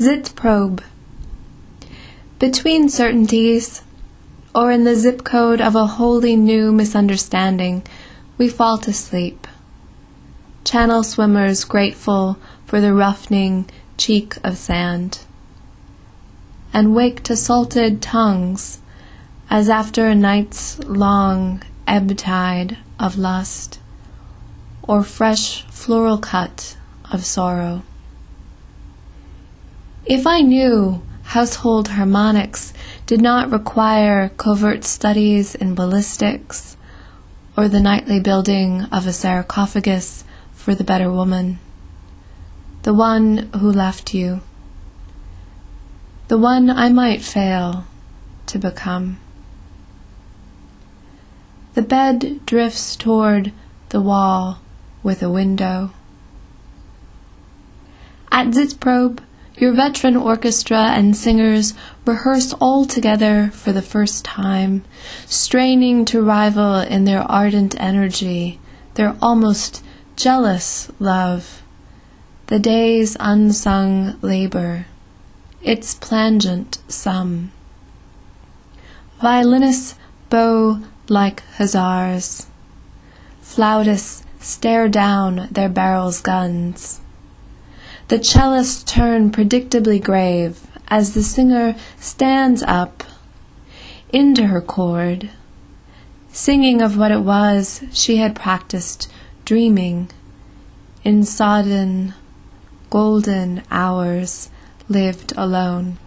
Zitprobe. Between certainties, or in the zip code of a wholly new misunderstanding, we fall to sleep. Channel swimmers grateful for the roughening cheek of sand, and wake to salted tongues as after a night's long ebb tide of lust, or fresh floral cut of sorrow. If I knew household harmonics did not require covert studies in ballistics, or the nightly building of a sarcophagus for the better woman, the one who left you, the one I might fail to become. The bed drifts toward the wall with a window. At Zitprobe, your veteran orchestra and singers rehearse all together for the first time, straining to rival in their ardent energy, their almost jealous love, the day's unsung labor, its plangent sum. Violinists bow like hussars. Flautists stare down their barrels' guns. The cellists turn predictably grave as the singer stands up into her chord, singing of what it was she had practiced dreaming in sodden, golden hours lived alone.